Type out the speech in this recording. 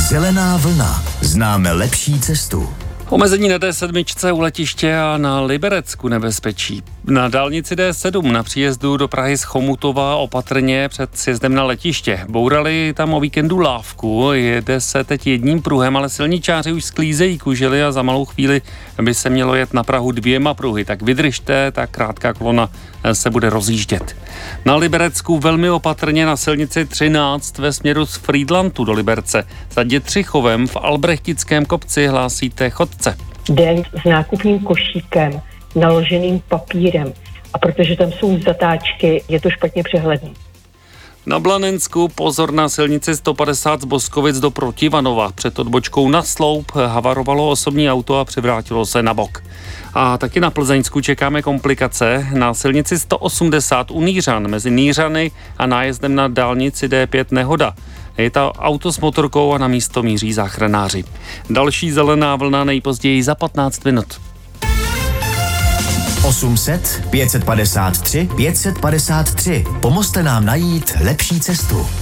Zelená vlna. Známe lepší cestu. Omezení na D7 u letiště a na Liberecku nebezpečí. Na dálnici D7 na příjezdu do Prahy z Chomutova opatrně před sjezdem na letiště. Bourali tam o víkendu lávku, jede se teď jedním pruhem, ale silničáři už sklízejí kužely a za malou chvíli by se mělo jet na Prahu 2 pruhy. Tak vydržte, ta krátká kolona se bude rozjíždět. Na Liberecku velmi opatrně na silnici 13 ve směru z Frýdlantu do Liberce. Za Dětřichovem v Albrechtickém kopci hlásíte chodce. Den s nákupním košíkem, naloženým papírem, a protože tam jsou zatáčky, je to špatně přehledný. Na Blanensku pozor na silnici 150 z Boskovic do Protivanova. Před odbočkou na sloup havarovalo osobní auto a převrátilo se na bok. A taky na Plzeňsku čekáme komplikace. Na silnici 180 u Nýřan mezi Nýřany a nájezdem na dálnici D5 nehoda. Je to auto s motorkou a na místo míří záchranáři. Další zelená vlna nejpozději za 15 minut. 800 553 553. Pomozte nám najít lepší cestu.